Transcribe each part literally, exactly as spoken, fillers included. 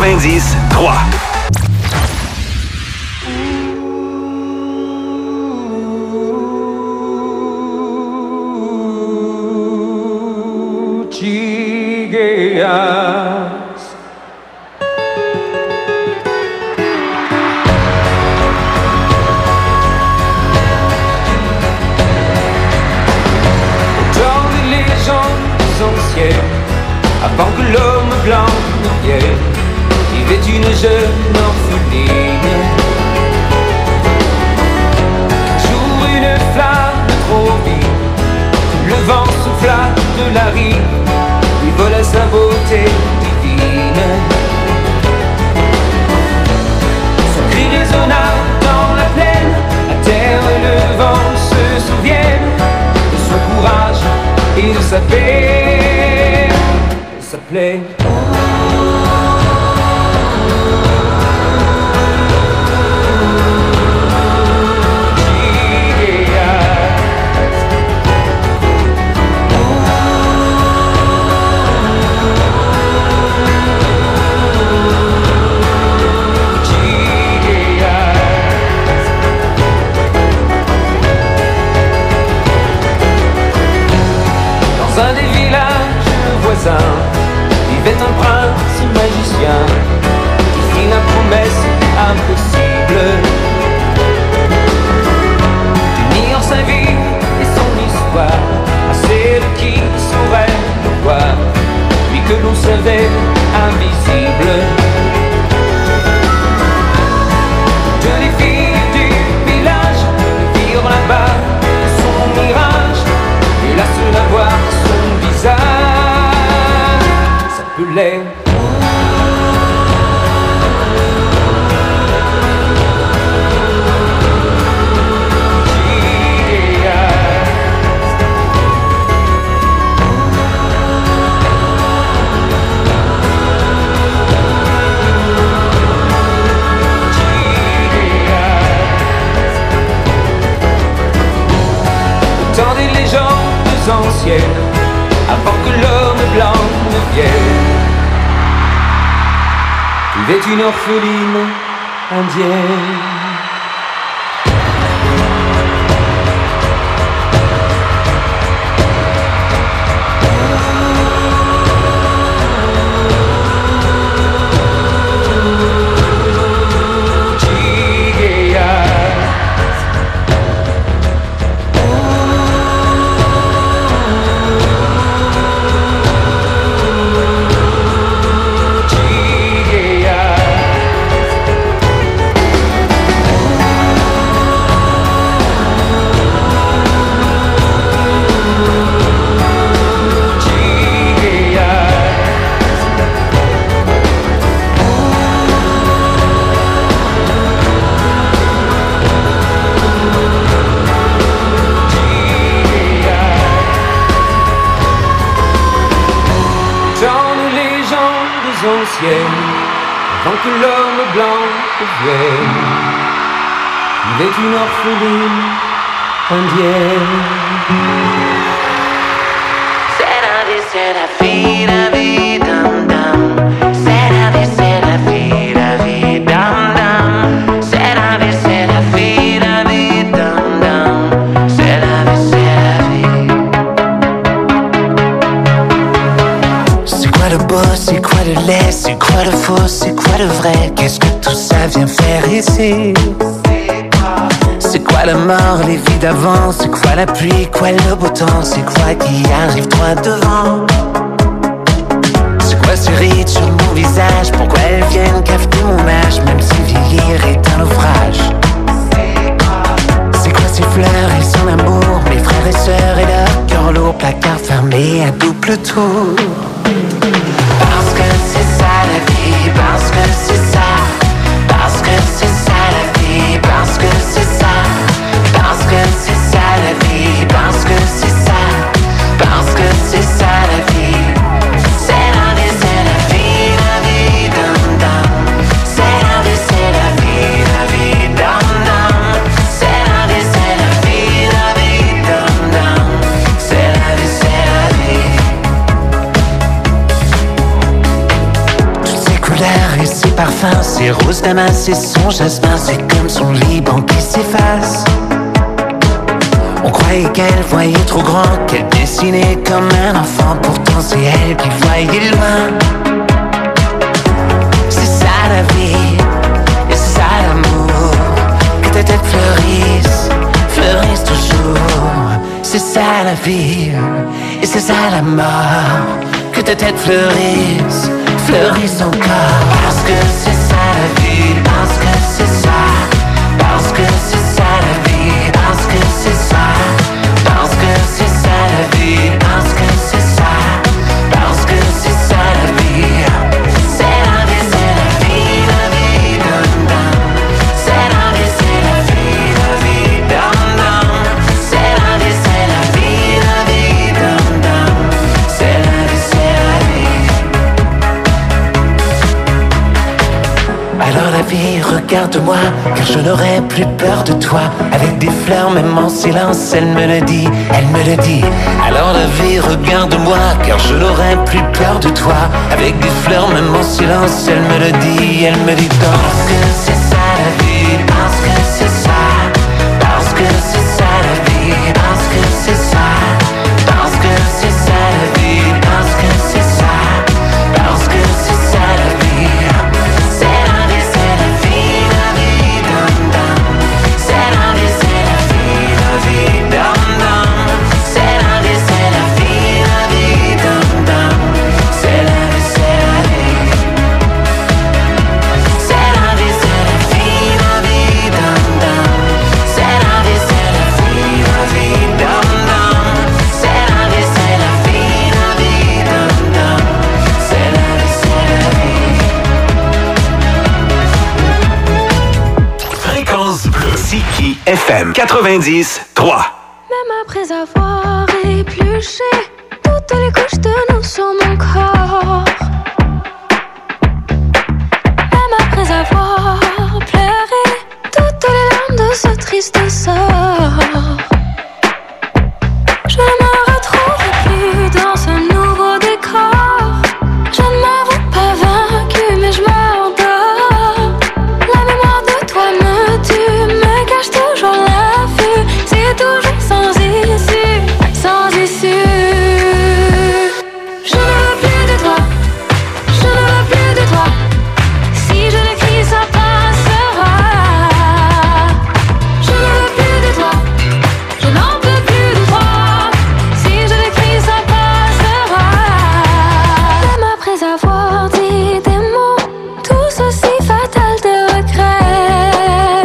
quatre-vingt-dix trois. Avant que l'homme blanc ne vienne, vivait une jeune orpheline. Un jour une flamme trop vive, le vent souffla de la rive, lui vola sa beauté divine. Son cri résonna dans la plaine, la terre et le vent se souviennent de son courage et de sa paix. S'appelait dans un des villages voisins vivait un prince magicien qui fit la promesse impossible d'unir sa vie et son histoire à celle qui saurait le voir, lui que l'on savait invisible. Toutes les filles du village virent là-bas son mirage, et la seule à voir son visage s'appelait dans des légendes anciennes, avant que l'homme blanc ne vienne, vivait une orpheline indienne. Avant que l'homme blanc vienne, vivait une orpheline indienne. C'est la vie, c'est la vie, la vie, dam dam. C'est la vie, c'est la vie, la vie, dam dam. C'est la vie, c'est la vie, la vie, dam dam. C'est la vie, c'est la vie. C'est quoi le beau, c'est quoi le laid, c'est quoi le faux, c'est quoi le vrai? Qu'est-ce que tout ça vient faire ici? C'est quoi la mort, les vies d'avant? C'est quoi la pluie, quoi le beau temps? C'est quoi qui arrive droit devant? C'est quoi ces rides sur mon visage? Pourquoi elles viennent cafeter mon âge? Même si vieillir est un naufrage. C'est quoi ces fleurs et son amour? Mes frères et sœurs et leur cœur lourd, placard fermé à double tour. Parce que c'est ça la vie, parce que c'est ça, parce que c'est ça la vie, parce que c'est ça, parce que c'est ça la vie, parce que c'est ça, parce que c'est ça la vie. C'est la vie, c'est la vie, la vie, dum dum. C'est la vie, c'est la vie, la vie, dum dum. C'est la vie, c'est la vie, la vie, dum dum. C'est la vie, c'est la vie. les roses damas et son jasmin, c'est comme son Liban qui s'efface. On croyait qu'elle voyait trop grand, qu'elle dessinait comme un enfant. Pourtant c'est elle qui voyait loin. C'est ça la vie, et c'est ça l'amour. Que ta tête fleurisse, fleurisse toujours. C'est ça la vie, et c'est ça la mort. Que ta tête fleurisse, fleurisse encore. Parce que c'est ça la vie, parce que c'est ça. Parce que c'est ça la vie, parce que c'est ça. Parce que c'est ça la vie, parce que c'est ça. Parce que c'est ça la vie. C'est la vie, c'est la vie, la vie, dum dum. C'est la vie, c'est la vie, la vie, dum dum. C'est la vie, c'est la vie, la vie, dum dum. C'est la vie, c'est la vie. Alors la vie, regarde-moi, car je n'aurai plus peur de toi. Avec des fleurs, même en silence, elle me le dit, elle me le dit. Alors la vie, regarde-moi, car je n'aurai plus peur de toi. Avec des fleurs, même en silence, elle me le dit, elle me dit. Parce que c'est ça la vie, parce que c'est ça. Parce que c'est ça la vie, parce que c'est ça. Parce que c'est ça la vie, parce que c'est ça. Parce que c'est ça la vie. C'est la vie, c'est la vie, la vie, dum dum. C'est la vie, c'est la vie, la vie, dum dum. C'est la vie, c'est la vie, la vie, dum dum. C'est la vie, c'est la vie. C'est la vie, c'est la vie, la vie, dum dum. C'est la vie, c'est la vie, la vie, dum dum. C'est la vie, c'est la vie, la vie, dum dum. C'est la vie, c'est la vie. Fréquence bleue. Siki F M quatre-vingt-dix trois. Même après avoir épluché toutes les couches de nous sur mon corps, même après avoir pleuré toutes les larmes de ce triste sort, je ne me retrouve plus dans ce nouveau décor. Je ne m'avoue pas vaincu, mais je m'endors. La mémoire de toi me tue, me cache toujours l'affût. C'est toujours sans issue, sans issue. Je ne veux plus de toi, je ne veux plus de toi. Si je le crie, ça passera. Je ne veux plus de toi, je n'en peux plus de toi. Si je le crie, ça passera. Même après avoir dit des mots tous aussi fatals de regret,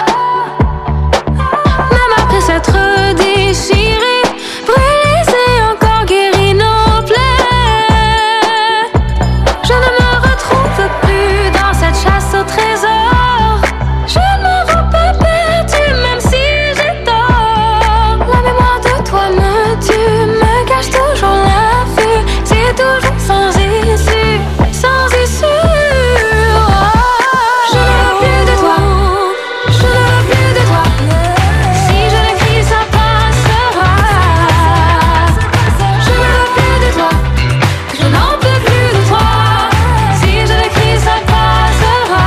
même après s'être déchiré, brûlé et encore guéri nos plaies, je ne me retrouve plus dans cette chasse au trésor. Je ne me vois pas perdue, même si j'ai tort. La mémoire de toi me tue, me cache toujours l'affût. C'est toujours sans issue, sans issue. Je ne veux plus de toi, je ne veux plus de toi. Si je le crie, ça passera. Je ne veux plus de toi, je n'en peux plus de toi. Si je le crie, ça passera.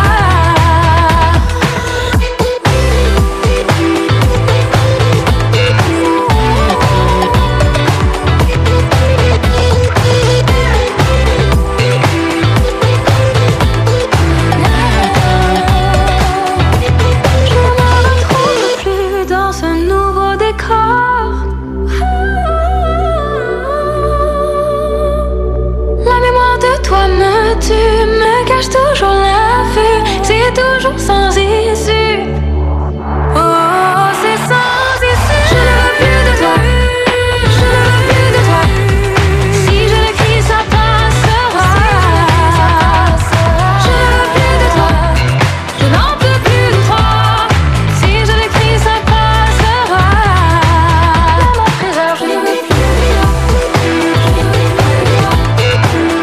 Je ne me retrouve plus dans ce nouveau décor. La mémoire de toi me tue, me cache toujours l'affût. C'est toujours sans issue. Oh, c'est sans issue. Je ne veux plus de toi, je ne veux plus de toi. Si je le crie, ça passera. Je ne veux plus de toi, je n'en peux plus de toi. Si je le crie, ça passera. Même après avoir je ne veux plus de toi.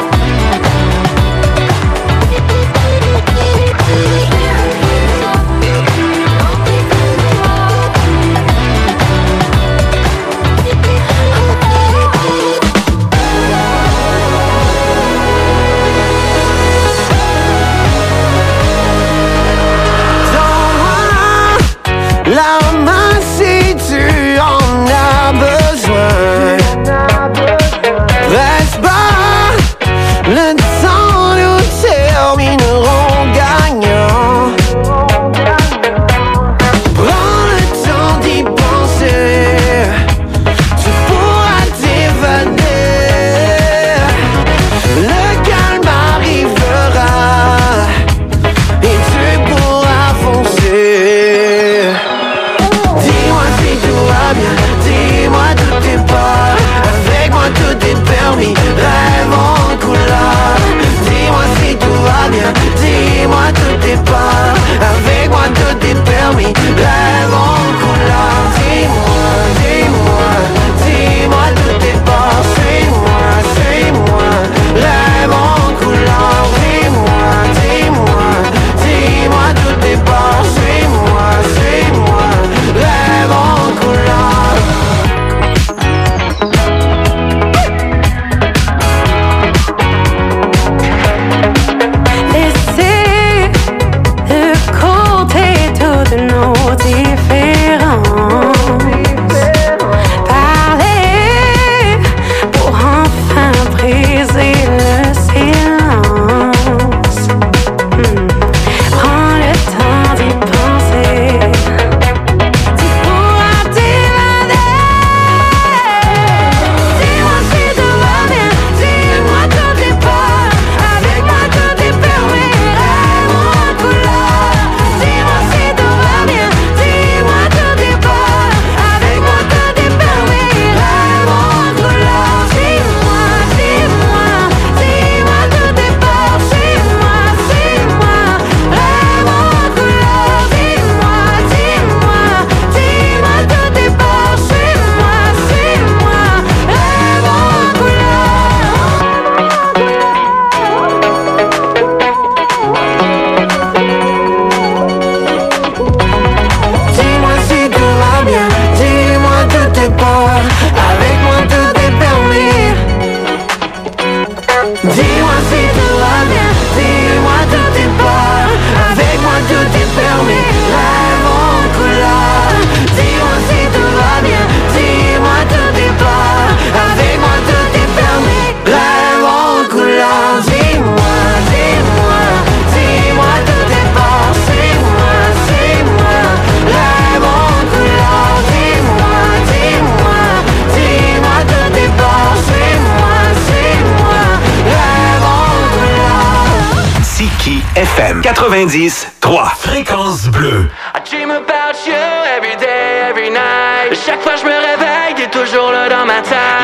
Je ne veux plus de toi. F M quatre-vingt-dix trois. Fréquence bleue. I dream about you every day, every night. Chaque fois je me réveille, t'es toujours là dans ma tête.